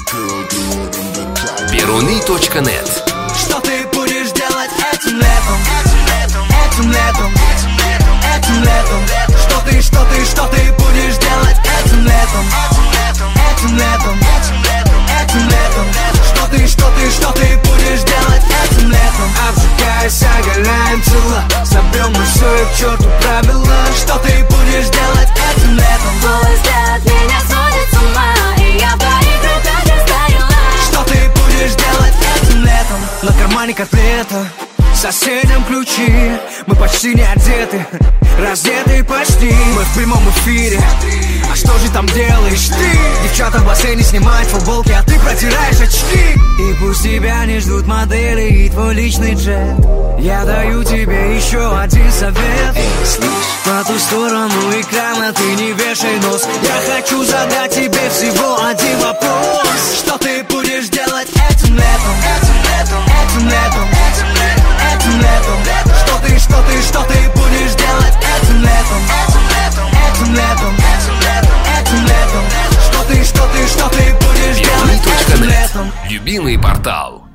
Peruni.net. Что ты будешь делать этим летом? Этим летом, этим летом. Что ты будешь делать этим летом? Этим летом, этим летом. Что ты будешь делать этим летом? Обжигаясь, оголяем тела, собьем мы все и к черту правила. Что ты будешь делать этим летом? Твой взгляд меня сводит с ума, и я в твоих руках растаяла. Что ты будешь делать этим летом? На кармане котлета, соседям ключи. Мы почти не одеты, раздеты почти. Мы в прямом эфире, а что же там делаешь ты? Девчата в бассейне снимают футболки, а ты протираешь очки. И пусть тебя не ждут модели и твой личный джет, я даю тебе еще один совет. По ту сторону экрана ты не вешай нос. Я хочу задать тебе всего один вопрос. Что ты будешь делать этим летом? Этим летом, этим летом. Что ты будешь делать этим летом? Этим летом, этим летом. Что ты будешь делать этим летом? Любимый портал.